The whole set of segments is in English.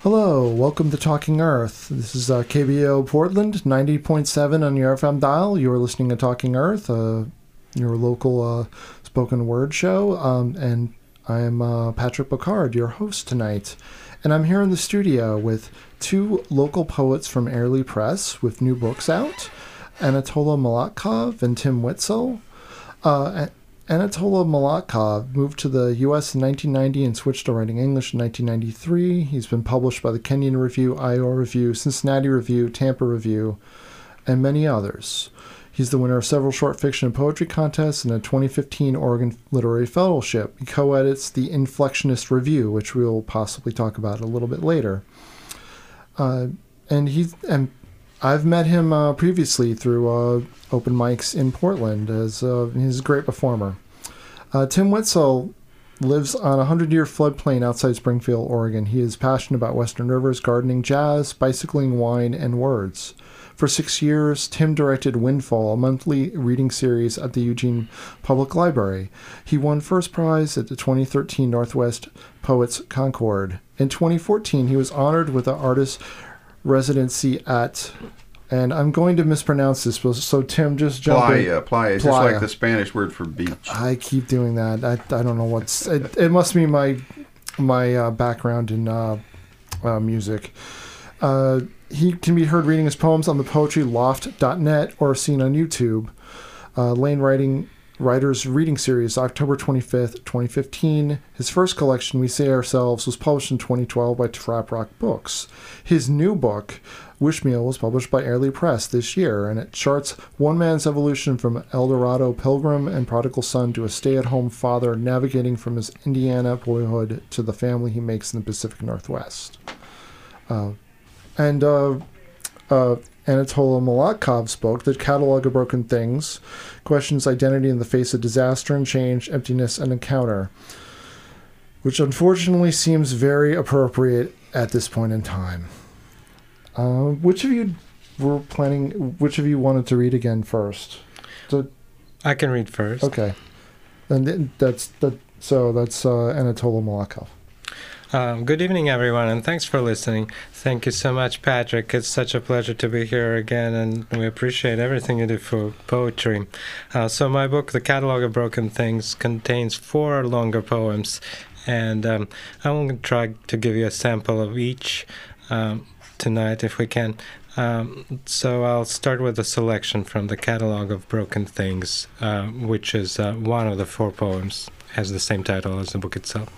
Hello, welcome to Talking Earth. This is KBO Portland, 90.7 on your FM dial. You're listening to Talking Earth, your local spoken word show, and I am Patrick Bocard, your host tonight. And I'm here in the studio with two local poets from Airlie Press with new books out, Anatoly Malakhov and Tim Witzel. Anatoly Malakhov moved to the U.S. in 1990 and switched to writing English in 1993. He's been published by the Kenyon Review, Iowa Review, Cincinnati Review, Tampa Review, and many others. He's the winner of several short fiction and poetry contests and a 2015 Oregon Literary Fellowship. He co-edits the Inflectionist Review, which we'll possibly talk about a little bit later. And I've met him previously through open mics in Portland, as he's a great performer. Tim Witzel lives on a 100-year floodplain outside Springfield, Oregon. He is passionate about Western rivers, gardening, jazz, bicycling, wine, and words. For 6 years, Tim directed Windfall, a monthly reading series at the Eugene Public Library. He won first prize at the 2013 Northwest Poets Concord. In 2014, he was honored with the artist residency at, and I'm going to mispronounce this, so Tim, just jump in. Playa. It's just like the Spanish word for beach. I keep doing that. I don't know what's... It must be my background in music. He can be heard reading his poems on the poetryloft.net or seen on YouTube. Lane Writers Reading Series, October 25th, 2015. His first collection, We Say Ourselves, was published in 2012 by Trap Rock Books. His new book, Wishmeal, was published by Airlie Press this year, and it charts one man's evolution from Eldorado pilgrim and prodigal son to a stay-at-home father navigating from his Indiana boyhood to the family he makes in the Pacific Northwest. Anatoly Malakhov's book, The Catalog of Broken Things, questions identity in the face of disaster and change, emptiness, and encounter, which unfortunately seems very appropriate at this point in time. Which of you wanted to read again first? I can read first. Okay. And that's Anatoly Malakhov. Good evening, everyone, and thanks for listening. Thank you so much, Patrick. It's such a pleasure to be here again, and we appreciate everything you do for poetry. So my book, The Catalog of Broken Things, contains 4 longer poems, and I'm going to try to give you a sample of each tonight, if we can. So I'll start with a selection from The Catalog of Broken Things, which is one of the 4 poems, has the same title as the book itself.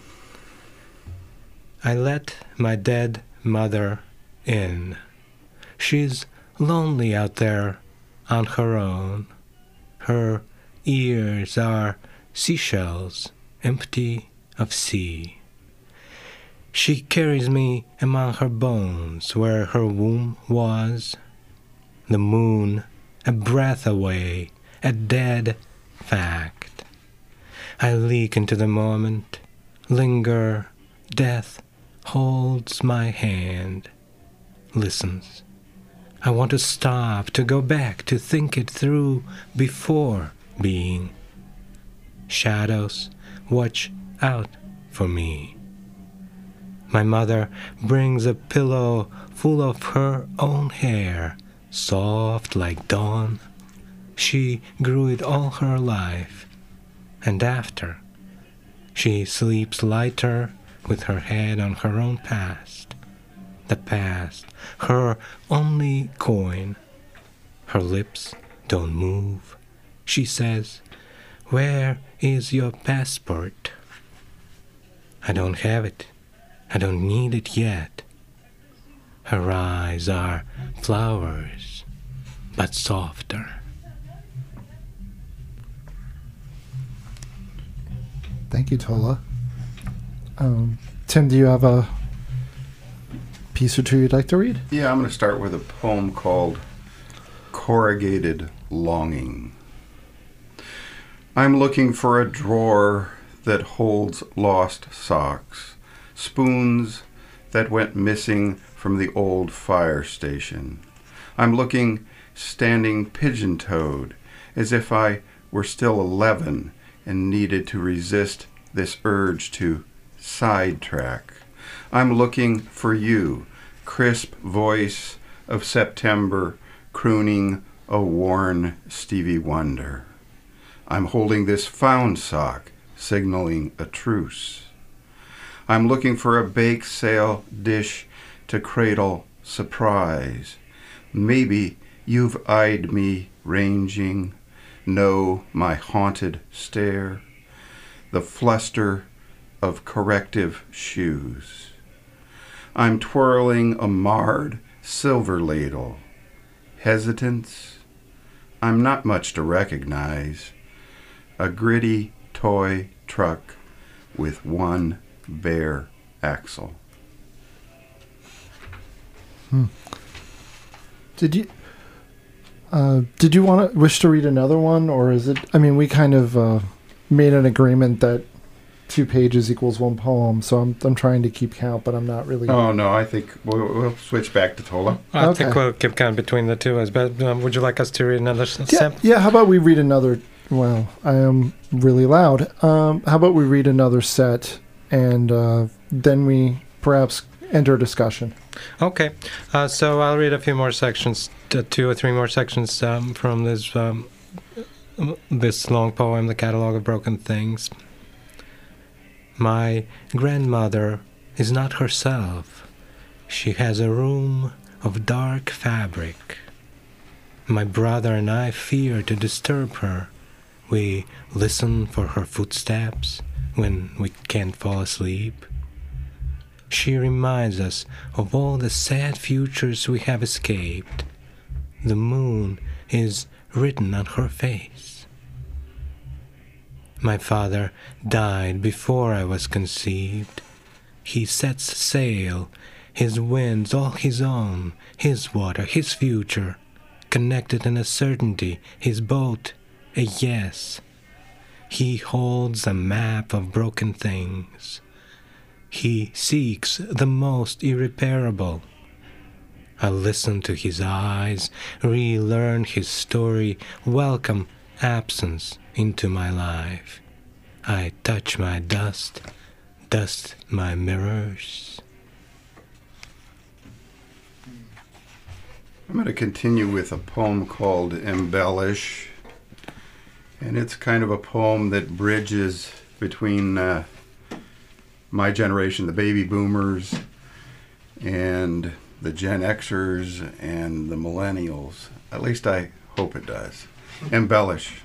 I let my dead mother in. She's lonely out there on her own. Her ears are seashells, empty of sea. She carries me among her bones where her womb was. The moon, a breath away, a dead fact. I leak into the moment, linger, death holds my hand, listens. I want to stop, to go back, to think it through before being. Shadows, watch out for me. My mother brings a pillow full of her own hair, soft like dawn. She grew it all her life, and after, she sleeps lighter with her head on her own past, the past, her only coin. Her lips don't move. She says, "Where is your passport?" I don't have it. I don't need it yet. Her eyes are flowers, but softer. Thank you, Tola. Tim, do you have a piece or two you'd like to read? Yeah, I'm going to start with a poem called Corrugated Longing. I'm looking for a drawer that holds lost socks, spoons that went missing from the old fire station. I'm looking standing pigeon-toed, as if I were still 11 and needed to resist this urge to sidetrack. I'm looking for you, crisp voice of September, crooning a worn Stevie Wonder. I'm holding this found sock, signaling a truce. I'm looking for a bake sale dish to cradle surprise. Maybe you've eyed me ranging, know my haunted stare, the fluster of corrective shoes. I'm twirling a marred silver ladle. Hesitance? I'm not much to recognize. A gritty toy truck with one bare axle. Did you wish to read another one, or is it? I mean, we kind of made an agreement that 2 pages equals 1 poem, so I'm trying to keep count, but I'm not really. Oh no, I think we'll switch back to Tola. I think we'll keep count between the two. But would you like us to read another? Yeah. How about we read another? Well, I am really loud. How about we read another set, and then we perhaps enter discussion. Okay, so I'll read a few more sections, 2 or 3 more sections from this long poem, The Catalogue of Broken Things. My grandmother is not herself. She has a room of dark fabric. My brother and I fear to disturb her. We listen for her footsteps when we can't fall asleep. She reminds us of all the sad futures we have escaped. The moon is written on her face. My father died before I was conceived. He sets sail, his winds all his own, his water, his future, connected in a certainty, his boat, a yes. He holds a map of broken things. He seeks the most irreparable. I listen to his eyes, relearn his story, welcome absence into my life. I touch my dust my mirrors. I'm going to continue with a poem called Embellish. And it's kind of a poem that bridges between my generation, the baby boomers, and the Gen Xers and the millennials. At least I hope it does. Embellish.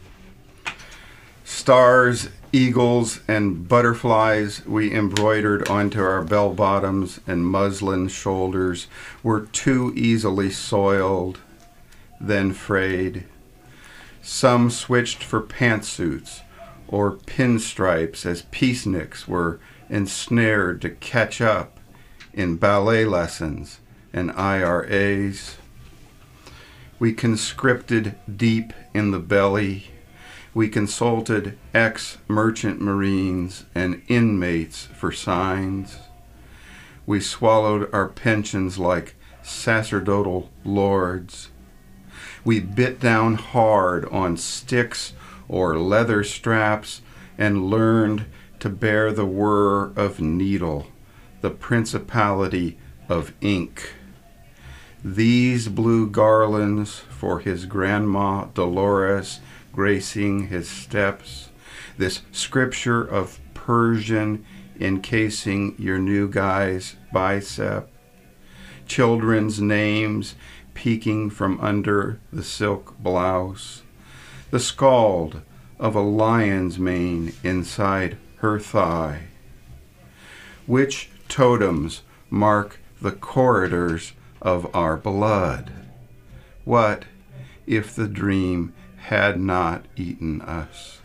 Stars, eagles, and butterflies we embroidered onto our bell-bottoms and muslin shoulders were too easily soiled, then frayed. Some switched for pantsuits or pinstripes as peaceniks were ensnared to catch up in ballet lessons and IRAs. We conscripted deep in the belly. We consulted ex-merchant marines and inmates for signs. We swallowed our pensions like sacerdotal lords. We bit down hard on sticks or leather straps and learned to bear the whir of needle, the principality of ink. These blue garlands for his grandma Dolores gracing his steps, this scripture of Persian encasing your new guy's bicep, children's names peeking from under the silk blouse, the scald of a lion's mane inside her thigh. Which totems mark the corridors of our blood? What if the dream had not eaten us?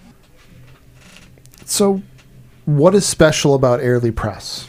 So, what is special about Airlie Press?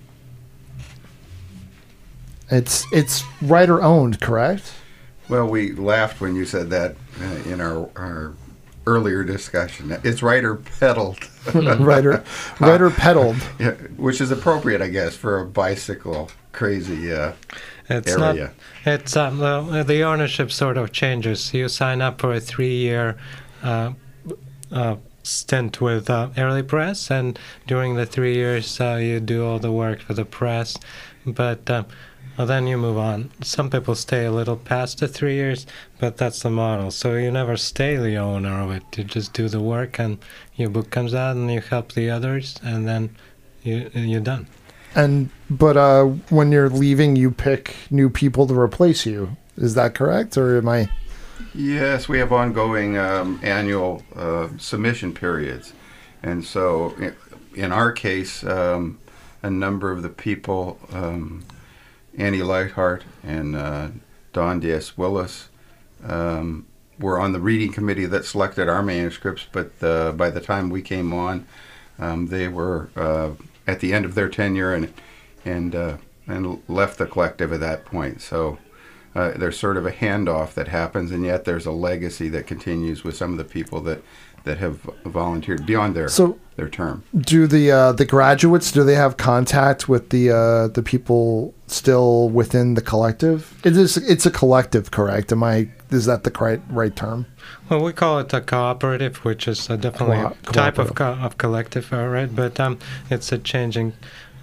It's writer owned, correct? Well, we laughed when you said that in our earlier discussion. It's writer peddled. writer peddled. Yeah, which is appropriate, I guess, for a bicycle crazy It's area. Not. It's the ownership sort of changes. You sign up for a 3-year stint with Early Press, and during the 3 years you do all the work for the press, but then you move on. Some people stay a little past the 3 years, but that's the model. So you never stay the owner of it. You just do the work, and your book comes out, and you help the others, and then you're done. But when you're leaving, you pick new people to replace you. Is that correct, or am I? Yes, we have ongoing annual submission periods. And so in our case, a number of the people, Annie Lightheart and Don Diaz-Willis, were on the reading committee that selected our manuscripts, but by the time we came on, they were at the end of their tenure and left the collective at that point. So there's sort of a handoff that happens, and yet there's a legacy that continues with some of the people that have volunteered beyond their term. Do the graduates, do they have contact with the people still within the collective? It's a collective, correct? Is that the right term? Well, we call it a cooperative, which is definitely a type of collective, right? But it's a changing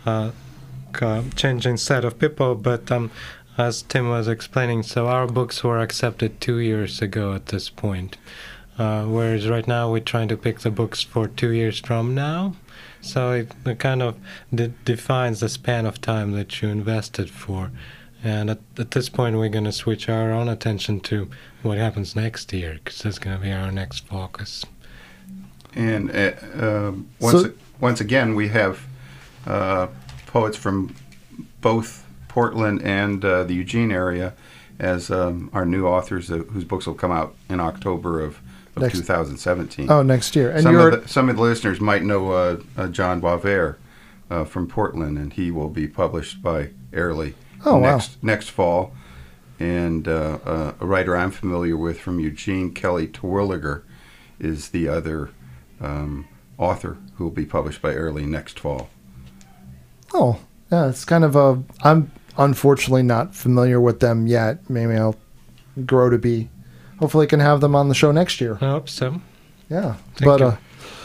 set of people. But as Tim was explaining, so our books were accepted 2 years ago at this point. Whereas right now we're trying to pick the books for 2 years from now. So it kind of defines the span of time that you invested for. And at this point we're going to switch our own attention to what happens next year, because that's going to be our next focus. And once again, we have poets from both Portland and the Eugene area as our new authors whose books will come out in October of 2017. Oh, next year. And some of the listeners might know John Boisvert from Portland, and he will be published by Airlie next fall. And a writer I'm familiar with from Eugene, Kelly Terwilliger, is the other author who will be published by Airlie next fall. Oh, yeah, it's kind of I'm unfortunately not familiar with them yet. Maybe I'll grow to be. Hopefully, I can have them on the show next year. I hope so. Yeah, Thank you.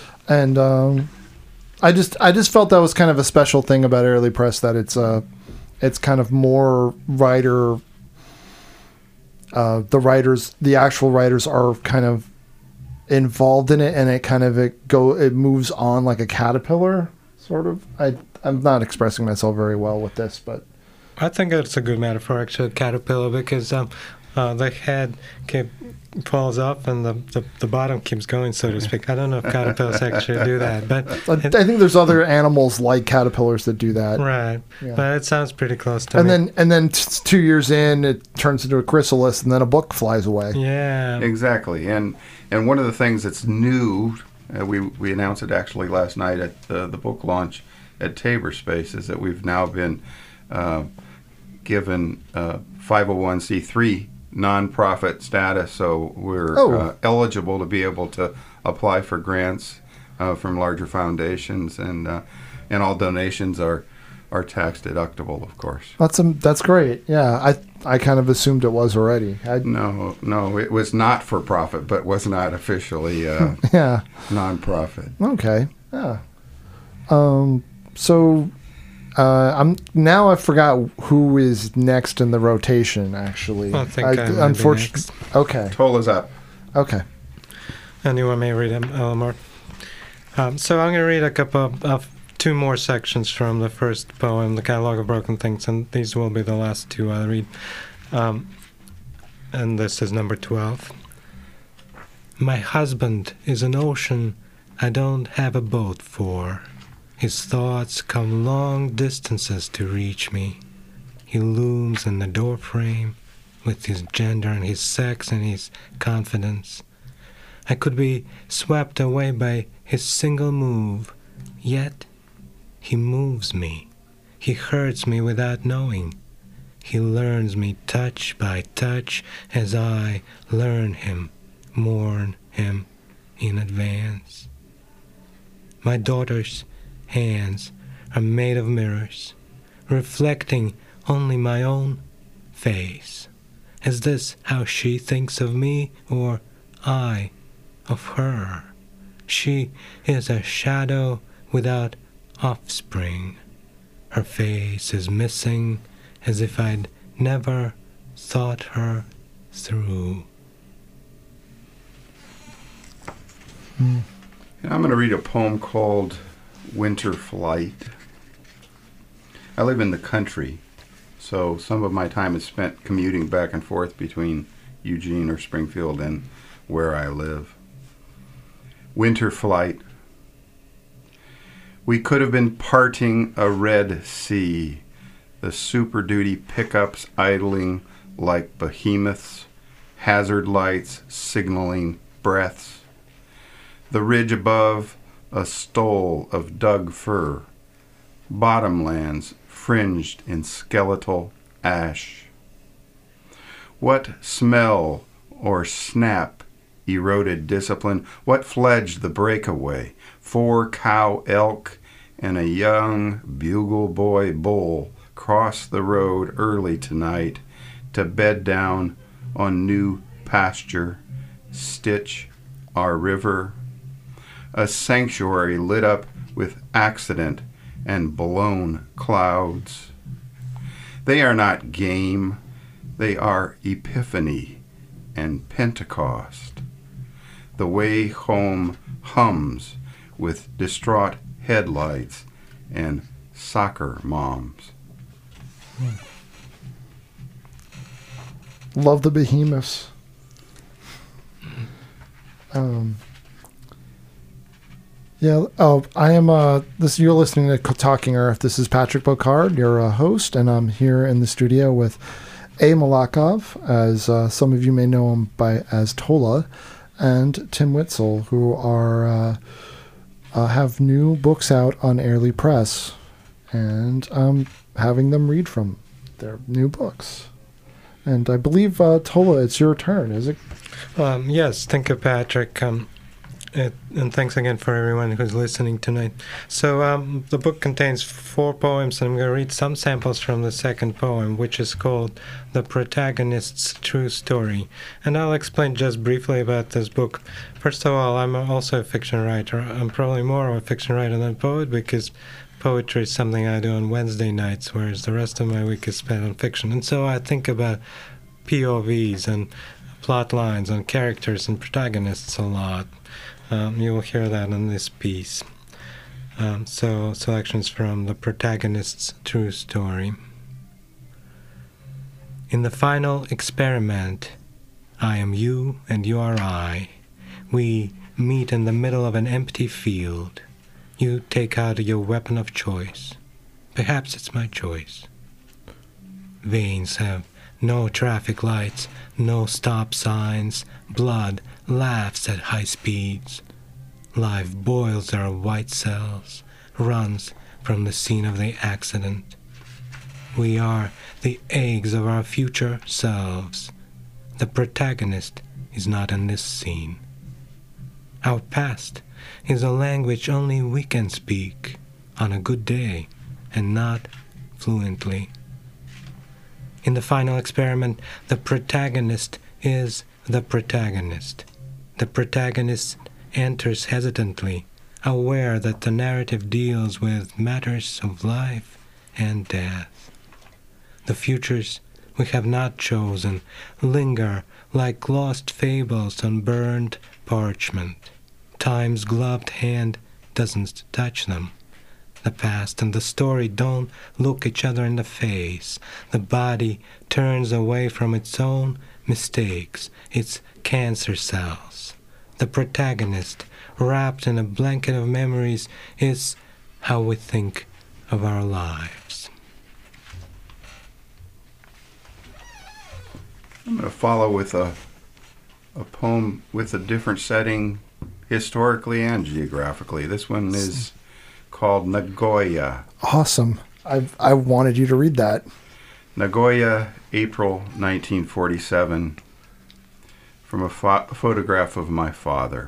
I just felt that was kind of a special thing about Airlie Press, that it's kind of more writer. The actual writers are kind of involved in it, and it moves on like a caterpillar, sort of. I'm not expressing myself very well with this, but I think it's a good metaphor, actually, caterpillar, because the head falls off and the bottom keeps going, so to speak. I don't know if caterpillars actually do that, but I think there's other animals like caterpillars that do that. Right, yeah. But it sounds pretty close to me. And then 2 years in, it turns into a chrysalis, and then a book flies away. Yeah, exactly. And one of the things that's new, we announced it actually last night at the book launch at Tabor Space, is that we've now been given 501c3 nonprofit status, so we're eligible to be able to apply for grants from larger foundations, and all donations are tax deductible, of course. That's great. Yeah, I kind of assumed it was already. No, it was not for profit, but was not officially nonprofit. Okay. Yeah. So I forgot who is next in the rotation, actually. I think unfortunately. Okay. Tola's up. Okay. And you want me to read a little more? So I'm going to read a couple of two more sections from the first poem, The Catalogue of Broken Things, and these will be the last two I'll read. And this is number 12. My husband is an ocean I don't have a boat for. His thoughts come long distances to reach me. He looms in the doorframe with his gender and his sex and his confidence. I could be swept away by his single move, yet he moves me. He hurts me without knowing. He learns me touch by touch as I learn him, mourn him in advance. My daughter's hands are made of mirrors, reflecting only my own face. Is this how she thinks of me, or I of her? She is a shadow without offspring. Her face is missing, as if I'd never thought her through. I'm going to read a poem called Winter Flight. I live in the country, so some of my time is spent commuting back and forth between Eugene or Springfield and where I live. Winter Flight. We could have been parting a Red Sea, the Super Duty pickups idling like behemoths, hazard lights signaling breaths. The ridge above, a stole of dug fir, bottomlands fringed in skeletal ash. What smell or snap eroded discipline? What fledged the breakaway? 4 cow elk and a young bugle boy bull crossed the road early tonight to bed down on new pasture, stitch our river. A sanctuary lit up with accident and blown clouds. They are not game, they are epiphany and Pentecost. The way home hums with distraught headlights and soccer moms. Love the behemoths. Yeah. Oh, I am. You're listening to Talking Earth. This is Patrick Bocard, your host, and I'm here in the studio with A. Malakov, as some of you may know him as Tola, and Tim Witzel, who are have new books out on Airlie Press, and I'm having them read from their new books. And I believe, Tola, it's your turn, is it? Yes, thank you, Patrick. And thanks again for everyone who's listening tonight. So the book contains 4 poems, and I'm going to read some samples from the second poem, which is called The Protagonist's True Story. And I'll explain just briefly about this book. First of all, I'm also a fiction writer. I'm probably more of a fiction writer than a poet, because poetry is something I do on Wednesday nights, whereas the rest of my week is spent on fiction. And so I think about POVs and plot lines and characters and protagonists a lot. You will hear that in this piece. So selections from The Protagonist's True Story. In the final experiment, I am you and you are I. We meet in the middle of an empty field. You take out your weapon of choice. Perhaps it's my choice. Veins have no traffic lights, no stop signs. Blood laughs at high speeds. Life boils our white cells, runs from the scene of the accident. We are the eggs of our future selves. The protagonist is not in this scene. Our past is a language only we can speak on a good day and not fluently. In the final experiment, the protagonist is the protagonist. The protagonist enters hesitantly, aware that the narrative deals with matters of life and death. The futures we have not chosen linger like lost fables on burned parchment. Time's gloved hand doesn't touch them. The past and the story don't look each other in the face. The body turns away from its own mistakes, its cancer cells. The protagonist, wrapped in a blanket of memories, is how we think of our lives. I'm going to follow with a poem with a different setting, historically and geographically. This one is called Nagoya. Awesome. I wanted you to read that. Nagoya, April 1947, from a photograph of my father.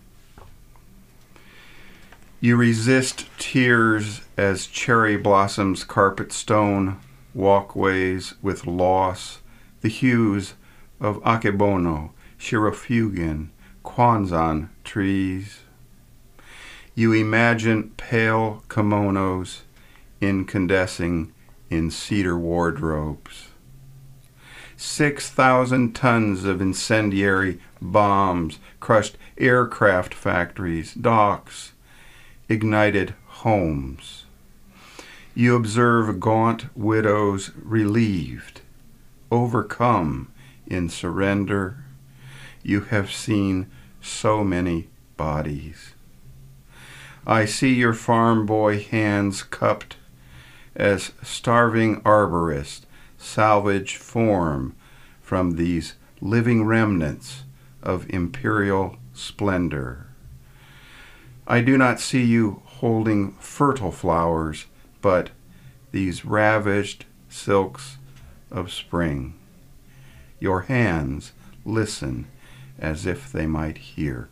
You resist tears as cherry blossoms carpet stone walkways with loss, the hues of akebono, shirofugin, Kwanzan trees. You imagine pale kimonos incandescing in cedar wardrobes. 6,000 tons of incendiary bombs crushed aircraft factories, docks, ignited homes. You observe gaunt widows relieved, overcome in surrender. You have seen so many bodies. I see your farm boy hands cupped as starving arborists salvage form from these living remnants of imperial splendor. I do not see you holding fertile flowers, but these ravished silks of spring. Your hands listen as if they might hear.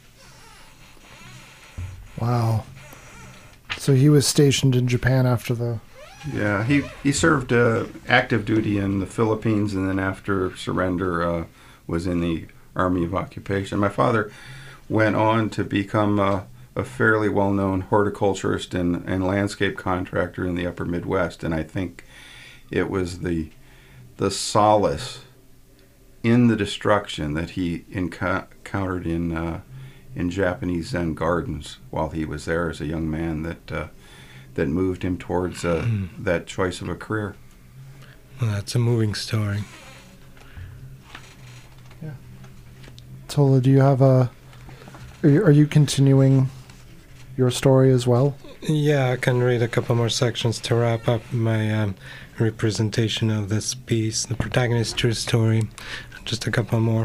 Wow. So he was stationed in Japan after the... Yeah, he served active duty in the Philippines, and then after surrender was in the Army of Occupation. My father went on to become a fairly well-known horticulturist and landscape contractor in the upper Midwest, and I think it was the solace in the destruction that he encountered in Japanese Zen gardens while he was there as a young man that moved him towards that choice of a career. Well, that's a moving story. Yeah. Tola, do you have are you continuing your story as well? Yeah, I can read a couple more sections to wrap up my representation of this piece, the protagonist's true story. Just a couple more.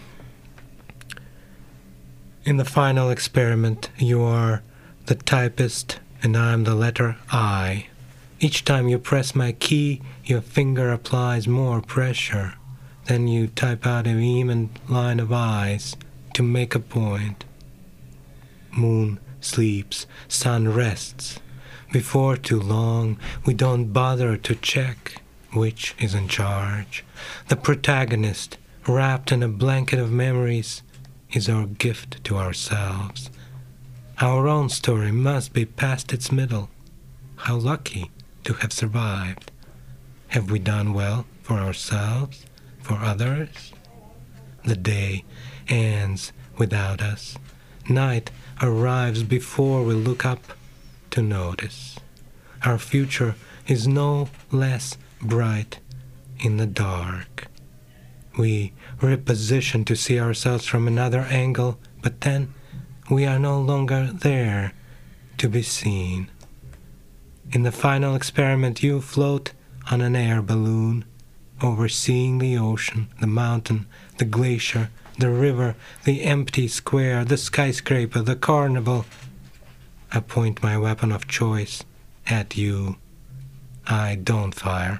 In the final experiment, you are the typist and I'm the letter I. Each time you press my key, your finger applies more pressure. Then you type out an even line of eyes to make a point. Moon sleeps, sun rests. Before too long, we don't bother to check which is in charge. The protagonist, wrapped in a blanket of memories, is our gift to ourselves. Our own story must be past its middle. How lucky to have survived. Have we done well for ourselves, for others? The day ends without us. Night arrives before we look up to notice. Our future is no less bright in the dark. We reposition to see ourselves from another angle, but then we are no longer there to be seen. In the final experiment, you float on an air balloon, overseeing the ocean, the mountain, the glacier, the river, the empty square, the skyscraper, the carnival. I point my weapon of choice at you. I don't fire.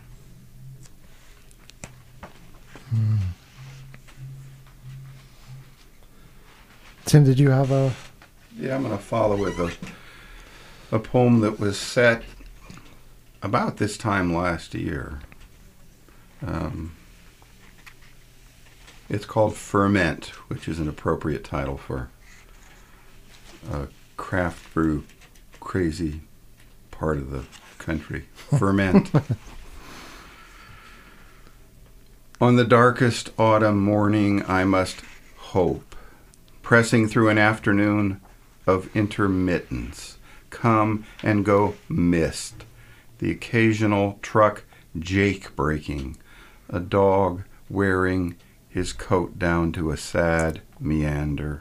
Tim, did you have a... Yeah, I'm going to follow with a poem that was set about this time last year. It's called Ferment, which is an appropriate title for a craft brew crazy part of the country. Ferment. On the darkest autumn morning, I must hope, pressing through an afternoon of intermittence, come and go mist, the occasional truck jake breaking, a dog wearing his coat down to a sad meander.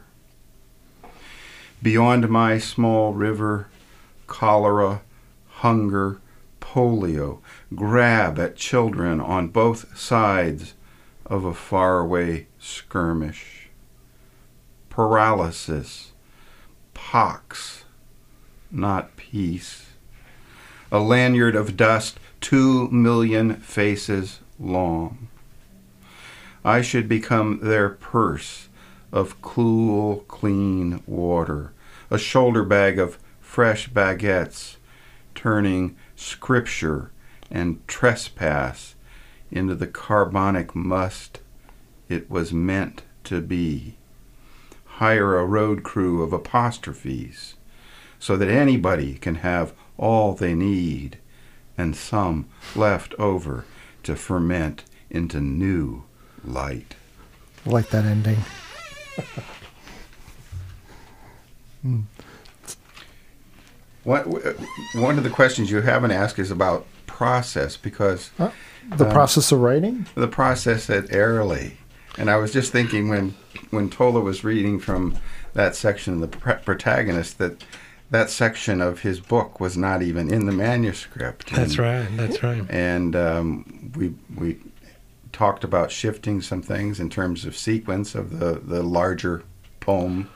Beyond my small river, cholera, hunger, polio grab at children on both sides of a faraway skirmish. Paralysis, pox, not peace. A lanyard of dust 2 million faces long. I should become their purse of cool, clean water, a shoulder bag of fresh baguettes, turning scripture and trespass into the carbonic must it was meant to be. Hire a road crew of apostrophes, so that anybody can have all they need, and some left over to ferment into new light. I like that ending. One of the questions you haven't asked is about process, because The process of writing? the process at Airlie. And I was just thinking when Tola was reading from that section of the protagonist, that section of his book was not even in the manuscript. That's right. And we talked about shifting some things in terms of sequence of the larger poem.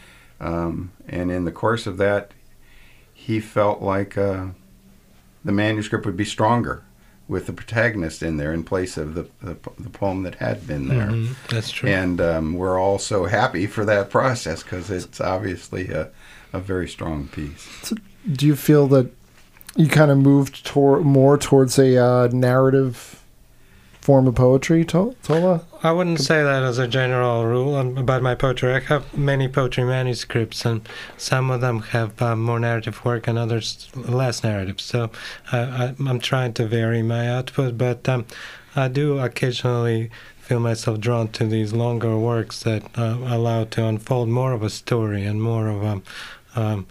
And in the course of that, he felt like the manuscript would be stronger with the protagonist in there in place of the poem that had been there. Mm-hmm. That's true. And we're all so happy for that process, because it's obviously a very strong piece. So do you feel that you kind of moved more towards a narrative form of poetry, Tola? I wouldn't say that as a general rule about my poetry. I have many poetry manuscripts, and some of them have more narrative work and others less narrative. So I'm trying to vary my output, but I do occasionally feel myself drawn to these longer works that allow to unfold more of a story and more of a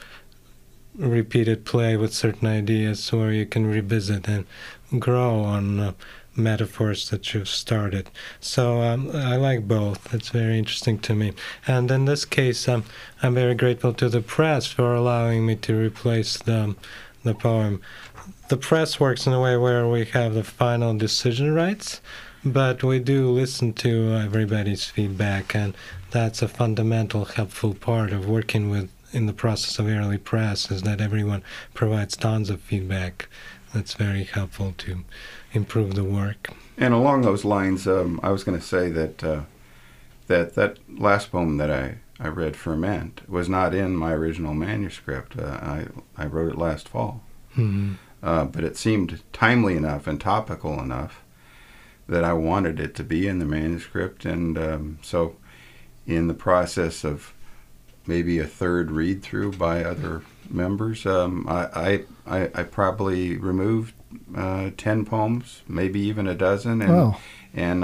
repeated play with certain ideas, where you can revisit and grow on metaphors that you've started. So I like both. It's very interesting to me. And in this case, I'm very grateful to the press for allowing me to replace the poem. The press works in a way where we have the final decision rights, but we do listen to everybody's feedback, and that's a fundamental, helpful part of working in the process of Airlie Press, is that everyone provides tons of feedback. That's very helpful to improve the work. And along those lines, I was going to say that that last poem that I read, Ferment, was not in my original manuscript. I wrote it last fall. Mm-hmm. But it seemed timely enough and topical enough that I wanted it to be in the manuscript. And so in the process of maybe a third read-through by other members, I probably removed 10 poems, maybe even a dozen, and Wow. and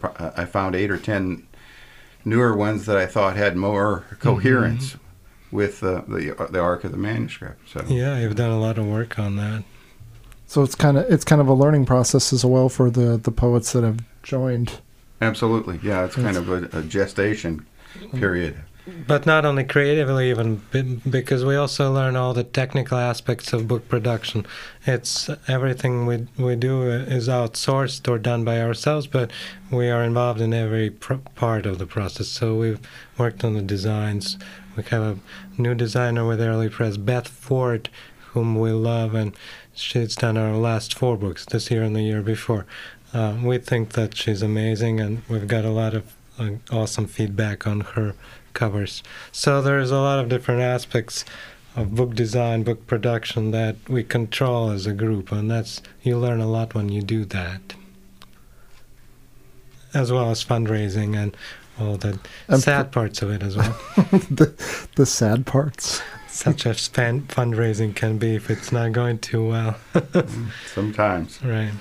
I found 8 or 10 newer ones that I thought had more coherence with the arc of the manuscript. So Yeah, you've done a lot of work on that. So it's kind of a learning process as well for the poets that have joined. absolutely, yeah, it's kind of a gestation period. But not only creatively, even because we also learn all the technical aspects of book production. It's everything we do is outsourced or done by ourselves, but we are involved in every part of the process. So we've worked on the designs. We have a new designer with Airlie Press, Beth Ford, whom we love, and she's done our last 4 books, this year and the year before. We think that she's amazing, and we've got a lot of awesome feedback on her covers. So there's a lot of different aspects of book design, book production that we control as a group, and you learn a lot when you do that, as well as fundraising and all the sad parts of it as well. the sad parts. Such as fundraising can be if it's not going too well. Sometimes. Right.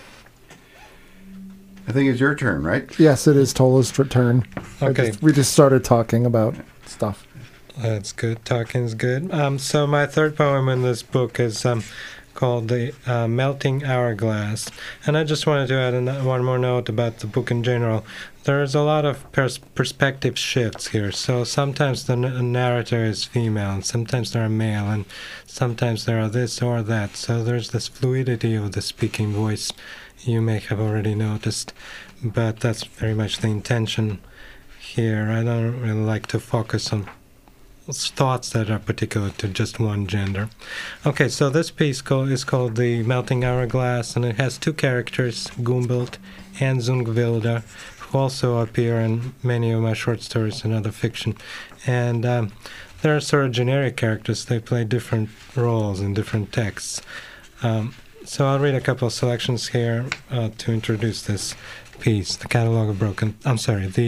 I think it's your turn, right? Yes, it is Tola's turn. Okay. We just started talking about stuff. That's good. Talking's good. So my third poem in this book is called The Melting Hourglass. And I just wanted to add one more note about the book in general. There's a lot of perspective shifts here. So sometimes the narrator is female, and sometimes they're male, and sometimes there are this or that. So there's this fluidity of the speaking voice you may have already noticed, but that's very much the intention here. I don't really like to focus on thoughts that are particular to just one gender. Okay, so this piece is called The Melting Hourglass, and it has 2 characters, Gumbelt and Zungvilda, who also appear in many of my short stories and other fiction. And they're sort of generic characters. They play different roles in different texts. So I'll read a couple of selections here to introduce this piece, The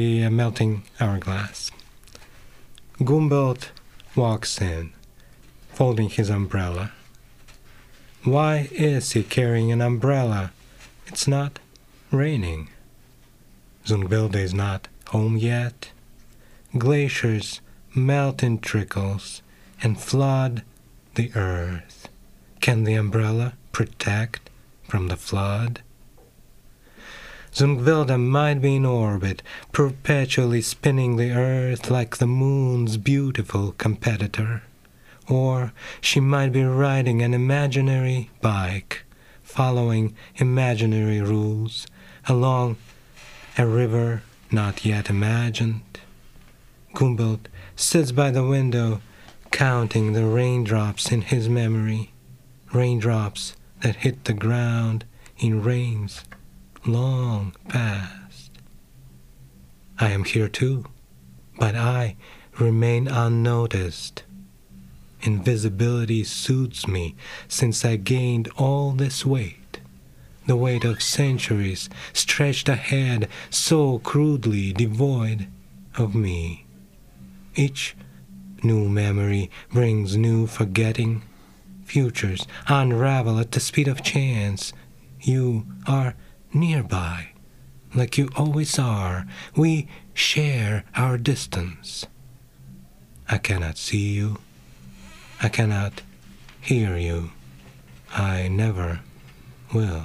Melting Hourglass. Gumbelt walks in, holding his umbrella. Why is he carrying an umbrella? It's not raining. Zunbilda is not home yet. Glaciers melt in trickles and flood the earth. Can the umbrella protect from the flood? Zunbilda might be in orbit, perpetually spinning the earth like the moon's beautiful competitor. Or she might be riding an imaginary bike, following imaginary rules, along a river not yet imagined. Gumbelt sits by the window, counting the raindrops in his memory, raindrops that hit the ground in rains long past. I am here too, but I remain unnoticed. Invisibility suits me since I gained all this weight, the weight of centuries stretched ahead so crudely devoid of me. Each new memory brings new forgetting. Futures unravel at the speed of chance. You are nearby, like you always are. We share our distance. I cannot see you. I cannot hear you. I never will.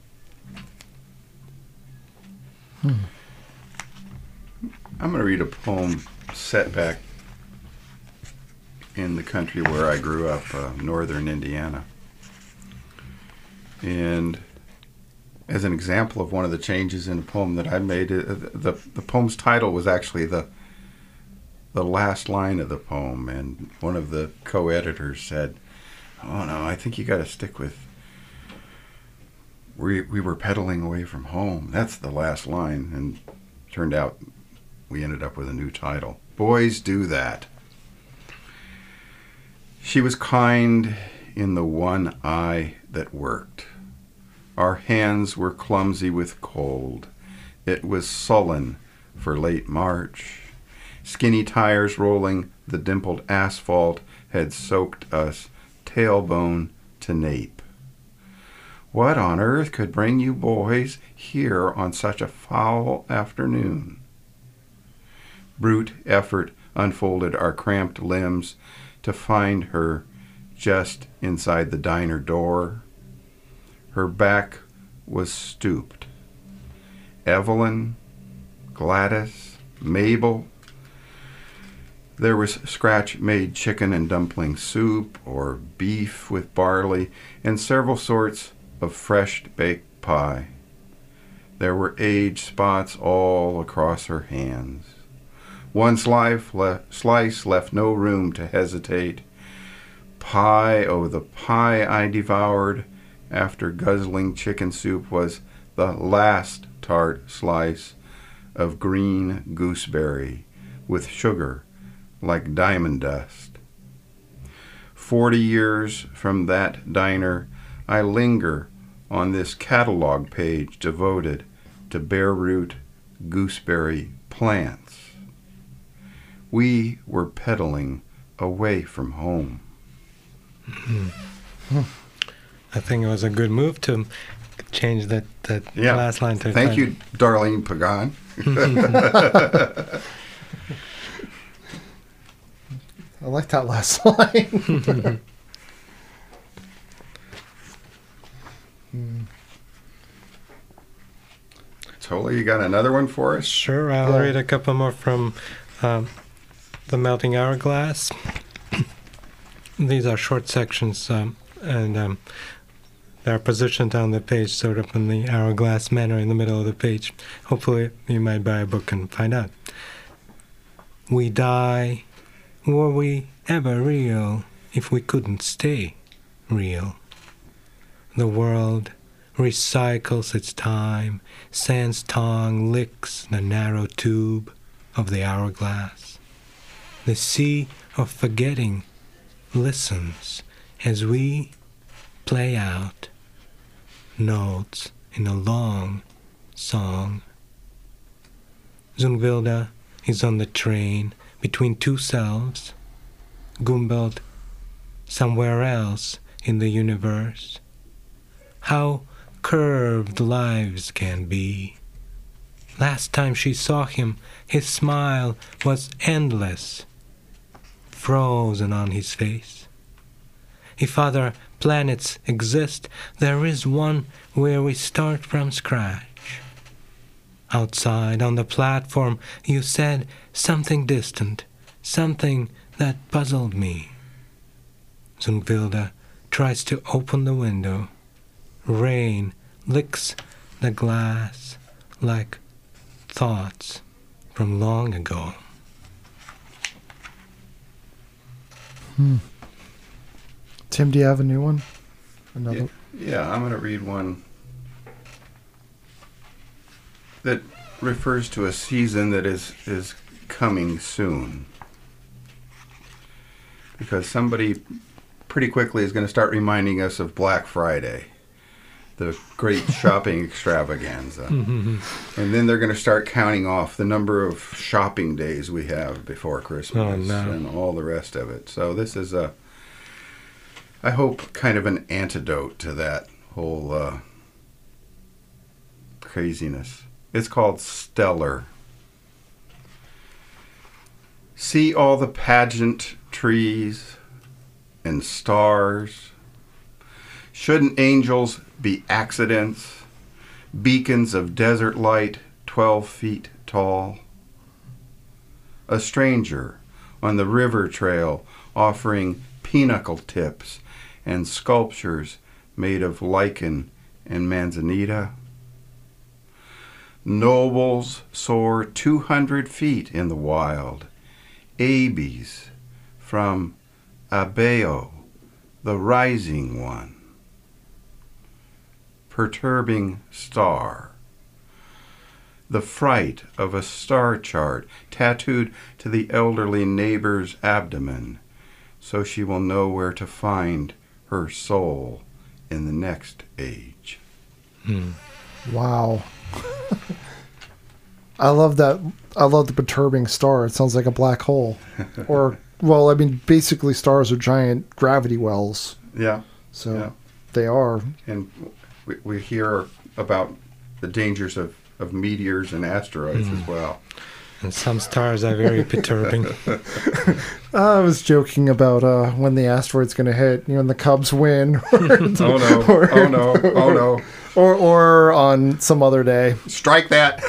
I'm going to read a poem set back in the country where I grew up, northern Indiana. And as an example of one of the changes in a poem that I made, the poem's title was actually the last line of the poem, and one of the co-editors said, "Oh no, I think you got to stick with we were pedaling away from home. That's the last line." And turned out we ended up with a new title. Boys do that. She was kind in the one eye that worked. Our hands were clumsy with cold. It was sullen for late March. Skinny tires rolling the dimpled asphalt had soaked us tailbone to nape. What on earth could bring you boys here on such a foul afternoon? Brute effort unfolded our cramped limbs to find her just inside the diner door. Her back was stooped. Evelyn, Gladys, Mabel. There was scratch-made chicken and dumpling soup, or beef with barley, and several sorts of fresh-baked pie. There were age spots all across her hands. One slice left no room to hesitate. Pie, oh, the pie I devoured after guzzling chicken soup was the last tart slice of green gooseberry with sugar like diamond dust. 40 years from that diner, I linger on this catalog page devoted to bare root gooseberry plants. We were pedaling away from home. I think it was a good move to change that last line to... Thank you, Darlene Pagan. I like that last line. Totally, you got another one for us? Sure, I'll read a couple more from The Melting Hourglass. These are short sections, and they're positioned on the page, sort of in the hourglass manner in the middle of the page. Hopefully you might buy a book and find out. We die. Were we ever real if we couldn't stay real? The world recycles its time. Sand's tongue licks the narrow tube of the hourglass. The sea of forgetting listens as we play out notes in a long song. somewhere else in the universe. How curved lives can be. Last time she saw him, his smile was endless, frozen on his face. If other planets exist, there is one where we start from scratch. Outside on the platform, you said something distant, something that puzzled me. Zunvilda tries to open the window. Rain licks the glass like thoughts from long ago. Tim, do you have a new one? Another? Yeah, I'm going to read one that refers to a season that is coming soon. Because somebody pretty quickly is going to start reminding us of Black Friday, the great shopping extravaganza. And then they're going to start counting off the number of shopping days we have before Christmas and all the rest of it. So this is I hope, kind of an antidote to that whole craziness. It's called Stellar. See all the pageant trees and stars. Shouldn't angels be accidents, beacons of desert light 12 feet tall? A stranger on the river trail offering pinnacle tips and sculptures made of lichen and manzanita. Nobles soar 200 feet in the wild. Abes from Abeo, the rising one. Perturbing star. The fright of a star chart tattooed to the elderly neighbor's abdomen, so she will know where to find her soul in the next age. Wow. I love that. I love the perturbing star. It sounds like a black hole. Or, well, I mean, basically stars are giant gravity wells. Yeah. So they are. And we hear about the dangers of meteors and asteroids as well. And some stars are very perturbing. I was joking about when the asteroid's going to hit, and the Cubs win. Oh no. Or on some other day. Strike that.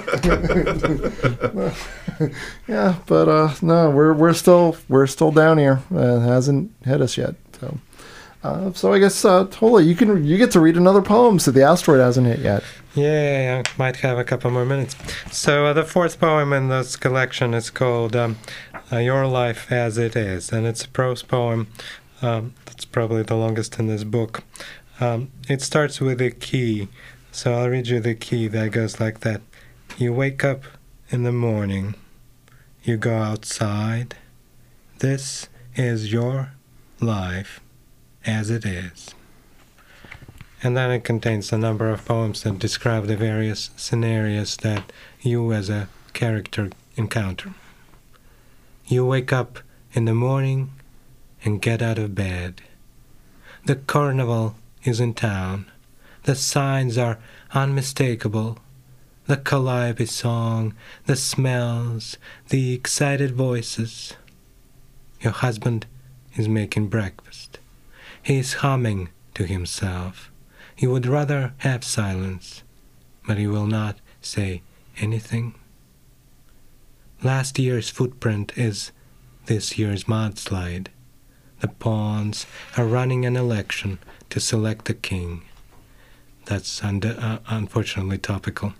Yeah, but no, we're still down here. It hasn't hit us yet. So I guess Tola, you get to read another poem, so the asteroid hasn't hit yet. Yeah, I might have a couple more minutes. So the fourth poem in this collection is called Your Life as It Is, and it's a prose poem. That's probably the longest in this book. It starts with a key, so I'll read you the key that goes like that. You wake up in the morning. You go outside. This is your life as it is. And then it contains a number of poems that describe the various scenarios that you as a character encounter. You wake up in the morning and get out of bed. The carnival is in town. The signs are unmistakable. The calliope song, the smells, the excited voices. Your husband is making breakfast. He is humming to himself. He would rather have silence, but he will not say anything. Last year's footprint is this year's mudslide. The pawns are running an election to select a king. That's unfortunately topical.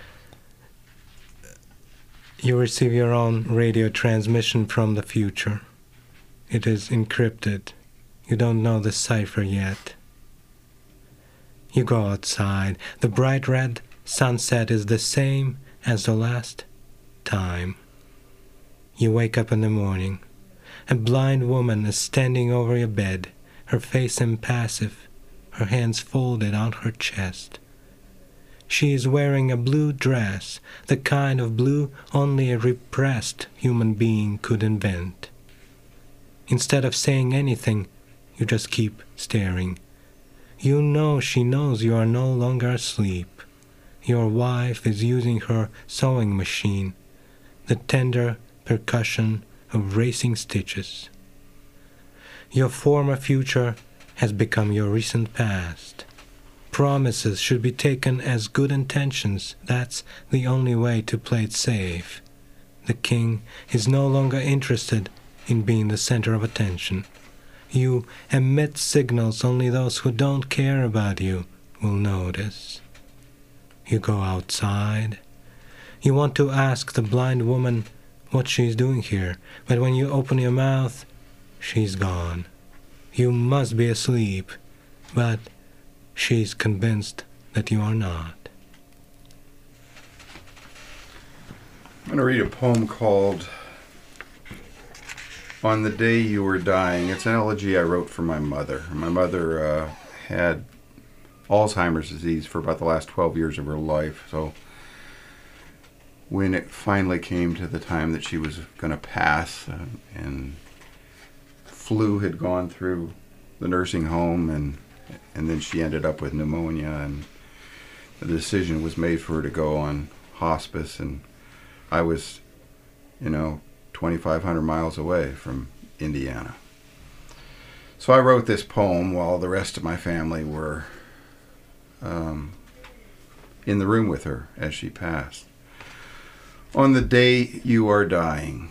You receive your own radio transmission from the future. It is encrypted. You don't know the cipher yet. You go outside. The bright red sunset is the same as the last time. You wake up in the morning. A blind woman is standing over your bed, her face impassive, her hands folded on her chest. She is wearing a blue dress, the kind of blue only a repressed human being could invent. Instead of saying anything, You just keep staring. You know she knows you are no longer asleep. Your wife is using her sewing machine, the tender percussion of racing stitches. Your former future has become your recent past. Promises should be taken as good intentions. That's the only way to play it safe. The king is no longer interested in being the center of attention. You emit signals only those who don't care about you will notice. You go outside. You want to ask the blind woman what she's doing here, but when you open your mouth, she's gone. You must be asleep, but she's convinced that you are not. I'm going to read a poem called On the Day You Were Dying. It's an elegy I wrote for my mother. My mother had Alzheimer's disease for about the last 12 years of her life. So when it finally came to the time that she was going to pass, and flu had gone through the nursing home, and then she ended up with pneumonia, and the decision was made for her to go on hospice, and I was, 2,500 miles away from Indiana. So I wrote this poem while the rest of my family were in the room with her as she passed. On the day you are dying.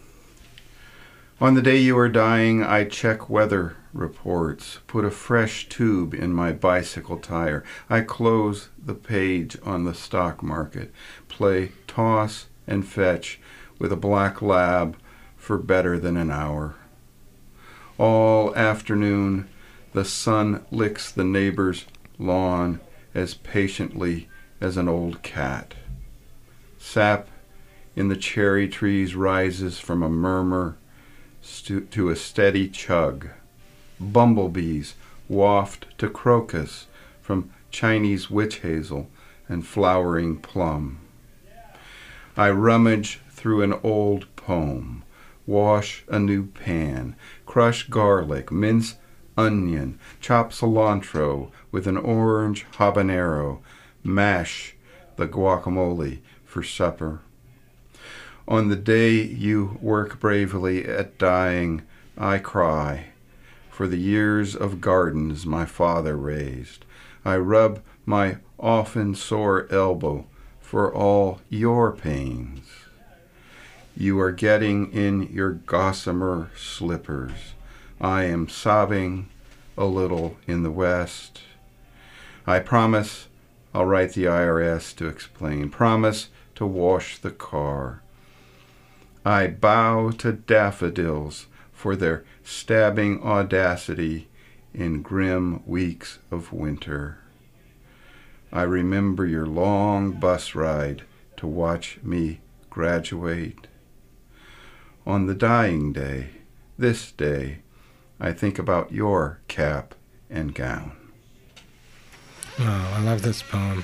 On the day you are dying, I check weather reports, put a fresh tube in my bicycle tire. I close the page on the stock market, play toss and fetch with a black lab for better than an hour. All afternoon, the sun licks the neighbor's lawn as patiently as an old cat. Sap in the cherry trees rises from a murmur to a steady chug. Bumblebees waft to crocus from Chinese witch hazel and flowering plum. I rummage through an old poem, wash a new pan, crush garlic, mince onion, chop cilantro with an orange habanero, mash the guacamole for supper. On the day you work bravely at dying, I cry for the years of gardens my father raised. I rub my often sore elbow for all your pains. You are getting in your gossamer slippers. I am sobbing a little in the west. I promise I'll write the IRS to explain. Promise to wash the car. I bow to daffodils for their stabbing audacity in grim weeks of winter. I remember your long bus ride to watch me graduate. On the dying day, this day, I think about your cap and gown. Oh, I love this poem.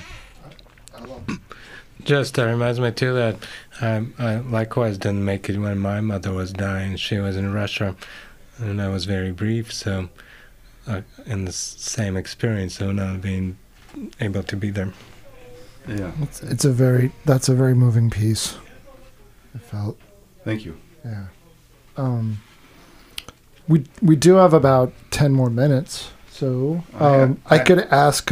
Just reminds me too that I likewise didn't make it when my mother was dying. She was in Russia, and I was very brief, so in the same experience, so not being able to be there. Yeah. That's a very moving piece. I felt. Thank you. Yeah. We do have about 10 more minutes, so I could ask.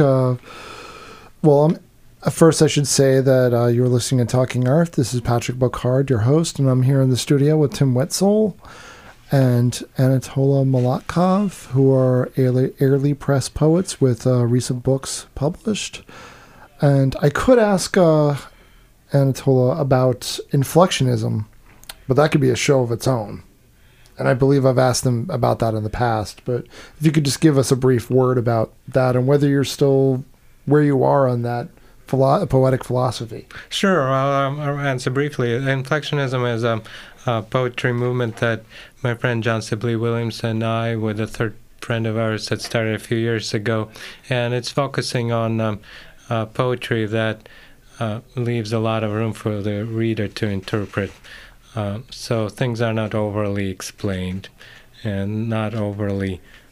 First, I should say that you're listening to Talking Earth. This is Patrick Bocard, your host, and I'm here in the studio with Tim Wetzel and Anatola Malakhov, who are Airly Press poets with recent books published. And I could ask Anatola about inflectionism, but that could be a show of its own. And I believe I've asked them about that in the past. But if you could just give us a brief word about that and whether you're still where you are on that poetic philosophy. Sure, I'll answer briefly. Inflectionism is a poetry movement that my friend John Sibley Williams and I, with a third friend of ours, that started a few years ago. And it's focusing on poetry that leaves a lot of room for the reader to interpret. So things are not overly explained and not overly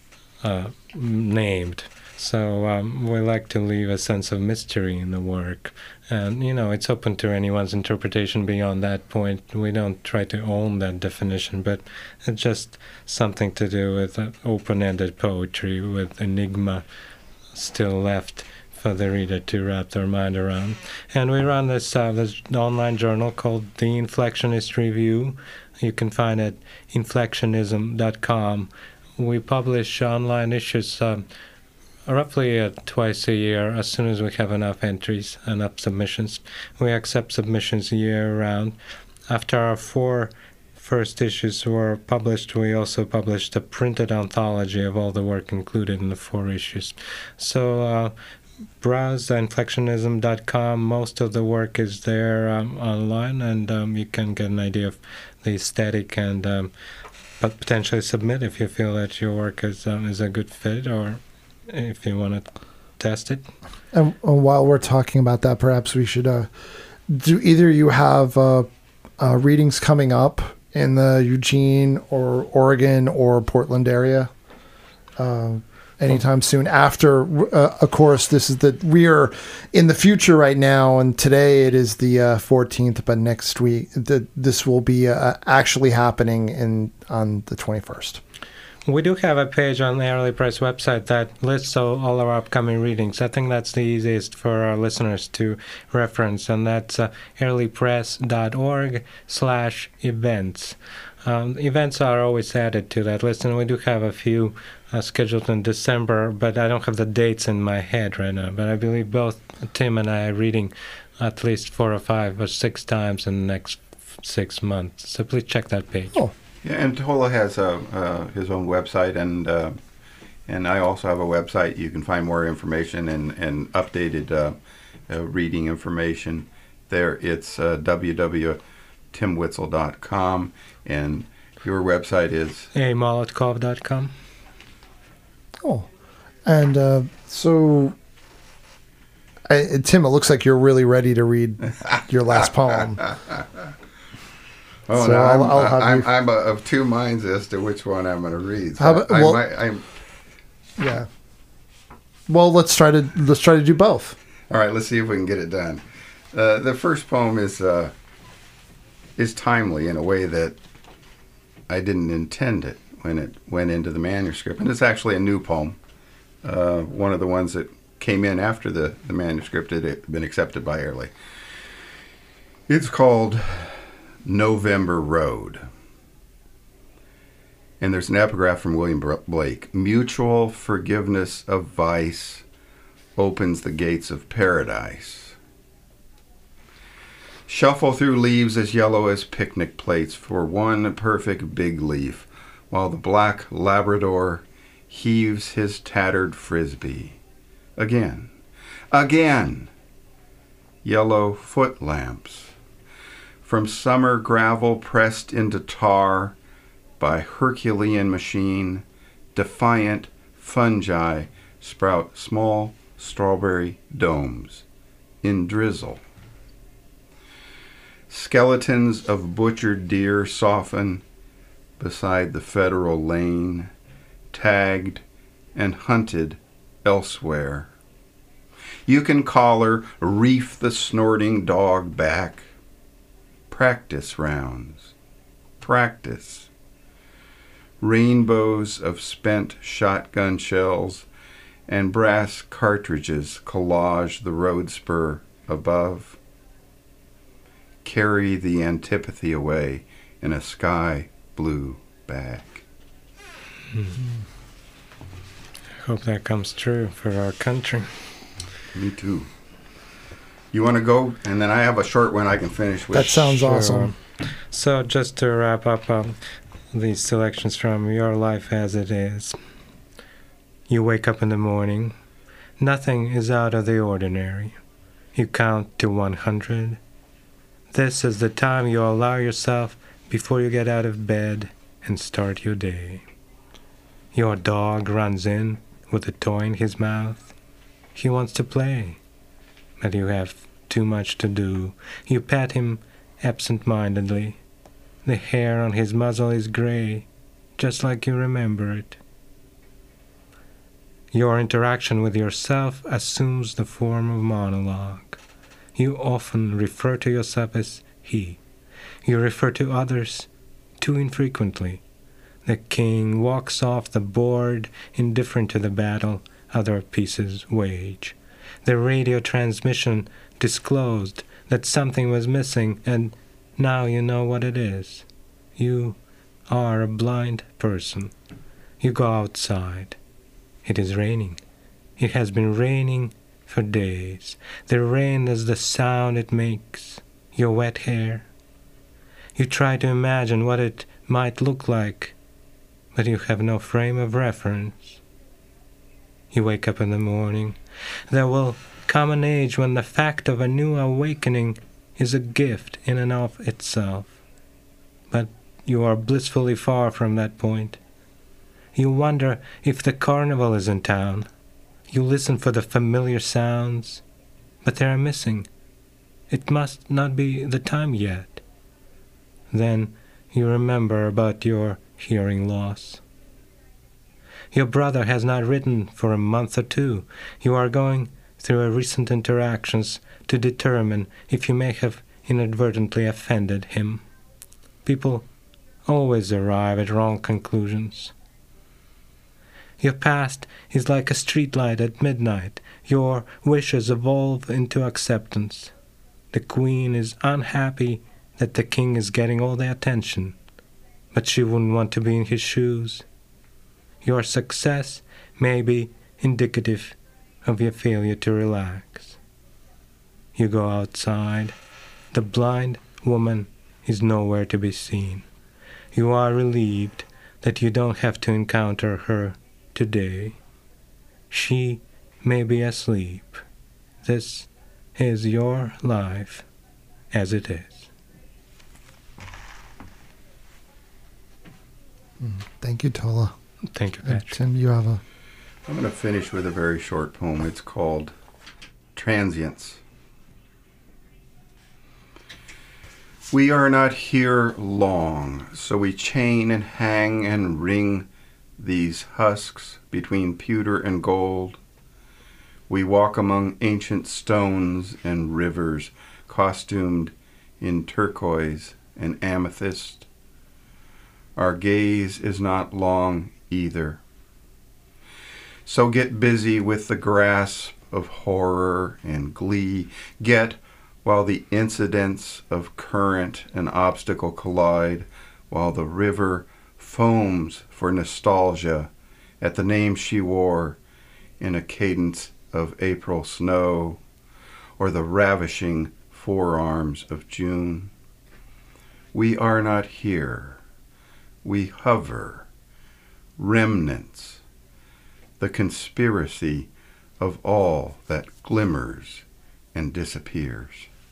named. So we like to leave a sense of mystery in the work. And, it's open to anyone's interpretation beyond that point. We don't try to own that definition, but it's just something to do with open-ended poetry with enigma still left for the reader to wrap their mind around. And we run this online journal called The Inflectionist Review. You can find it at inflectionism.com. We publish online issues roughly twice a year as soon as we have enough entries, enough submissions. We accept submissions year-round. After our 4 first issues were published, we also published a printed anthology of all the work included in the 4 issues. So browse inflectionism.com. Most of the work is there online, and you can get an idea of the aesthetic and potentially submit if you feel that your work is a good fit, or if you want to test it. And while we're talking about that, perhaps we should do either you have readings coming up in the Eugene or Oregon or Portland area anytime soon after, of course, we are in the future right now, and today it is the 14th, but next week this will be actually happening on the 21st. We do have a page on the Early Press website that lists all our upcoming readings. I think that's the easiest for our listeners to reference, and that's earlypress.org/events. Events are always added to that list, and we do have a few scheduled in December, but I don't have the dates in my head right now. But I believe both Tim and I are reading at least 4 or 5 or 6 times in the next 6 months. So please check that page. Oh. Yeah, and Tola has his own website, and I also have a website. You can find more information and updated reading information there. It's www.timwitzel.com, and your website is amolotkov.com. Oh, and so Tim, it looks like you're really ready to read your last poem. Oh, so no, I'm of 2 minds as to which one I'm going to read. So how about, yeah. Well, let's try to do both. All right, let's see if we can get it done. The first poem is timely in a way that I didn't intend it when it went into the manuscript, and it's actually a new poem. One of the ones that came in after the manuscript had been accepted by Early. It's called November Road. And there's an epigraph from William Blake. Mutual forgiveness of vice opens the gates of paradise. Shuffle through leaves as yellow as picnic plates for one perfect big leaf, while the black Labrador heaves his tattered frisbee. Again, yellow foot lamps. From summer gravel pressed into tar by Herculean machine, defiant fungi sprout small strawberry domes in drizzle. Skeletons of butchered deer soften beside the federal lane, tagged and hunted elsewhere. You can collar, reef the snorting dog back. Practice rounds. Practice. Rainbows of spent shotgun shells and brass cartridges collage the road spur above. Carry the antipathy away in a sky blue bag. Mm-hmm. I hope that comes true for our country. Me too. You want to go? And then I have a short one I can finish with. That sounds awesome. So just to wrap up these selections from Your Life as It Is. You wake up in the morning. Nothing is out of the ordinary. You count to 100. This is the time you allow yourself before you get out of bed and start your day. Your dog runs in with a toy in his mouth. He wants to play, but you have too much to do. You pat him absent-mindedly. The hair on his muzzle is gray, just like you remember it. Your interaction with yourself assumes the form of monologue. You often refer to yourself as he. You refer to others too infrequently. The king walks off the board, indifferent to the battle other pieces wage. The radio transmission disclosed that something was missing, and now you know what it is. You are a blind person. You go outside. It is raining. It has been raining for days. The rain is the sound it makes. Your wet hair. You try to imagine what it might look like, but you have no frame of reference. You wake up in the morning. There will come an age when the fact of a new awakening is a gift in and of itself. But you are blissfully far from that point. You wonder if the carnival is in town. You listen for the familiar sounds, but they are missing. It must not be the time yet. Then you remember about your hearing loss. Your brother has not written for a month or two. You are going through a recent interactions to determine if you may have inadvertently offended him. People always arrive at wrong conclusions. Your past is like a streetlight at midnight. Your wishes evolve into acceptance. The queen is unhappy that the king is getting all the attention, but she wouldn't want to be in his shoes. Your success may be indicative of your failure to relax. You go outside. The blind woman is nowhere to be seen. You are relieved that you don't have to encounter her today. She may be asleep. This is your life as it is. Thank you, Tola. Thank you, Patrick. Tim, you have a... I'm going to finish with a very short poem. It's called Transience. We are not here long, so we chain and hang and wring these husks between pewter and gold. We walk among ancient stones and rivers costumed in turquoise and amethyst. Our gaze is not long either. So get busy with the grasp of horror and glee. Get while the incidents of current and obstacle collide, while the river foams for nostalgia at the name she wore in a cadence of April snow, or the ravishing forearms of June. We are not here. We hover, remnants, the conspiracy of all that glimmers and disappears.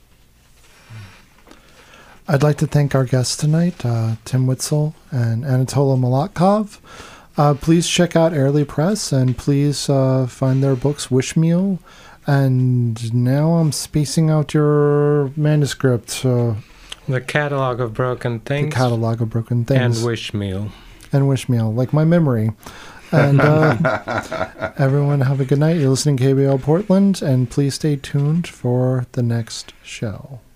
I'd like to thank our guests tonight, Tim Witzel and Anatola Malakhov. Please check out Airly Press, and please find their books, Wishmeal. And now I'm spacing out your manuscript. The Catalog of Broken Things. The Catalog of Broken Things. And Wishmeal. And Wishmeal, like my memory. And everyone have a good night. You're listening to KBL Portland, and please stay tuned for the next show.